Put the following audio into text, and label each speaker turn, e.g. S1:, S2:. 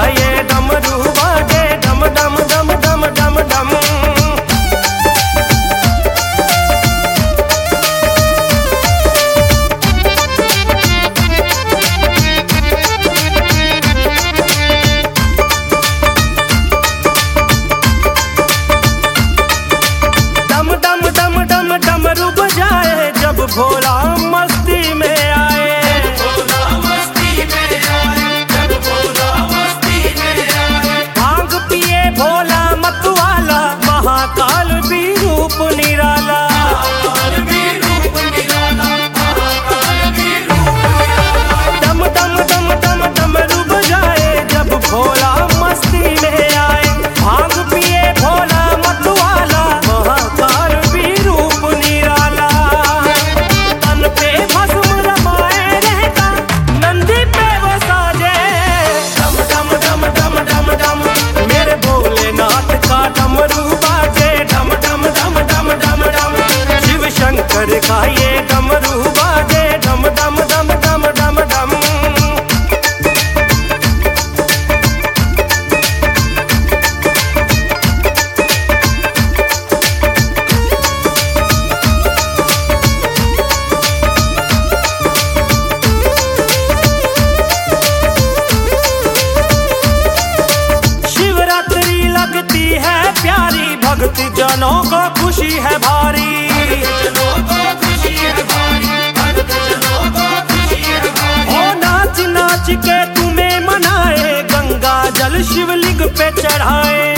S1: ये डमरू बाजे डम डम डम डम डम डम। डम डम डम डम डमरू बजाए जब भोला मस्ती में आए। भांग पिए भोला मतवाला महाकाल भी रूप निराला। डम डम डम डम डमरू बजाए जब भोला मस्ती में आए। भांग पिए भोला मतवाला महाकाल भी रूप निराला। तन पे भस्म रमाए रहता नंदी पे वो साजे डम डम डम डम डम डम। मेरे भोलेनाथ का डमरू बाजे डम डम डम डम डम डम। शिव शंकर का ये डमरू बाजे डम डम डम डम डम डम। शिवरात्रि लगती है प्यारी भक्त जनों को खुशी है भारी। ओ नाच नाच के तुम्हें मनाए गंगा जल शिवलिंग पे चढ़ाए।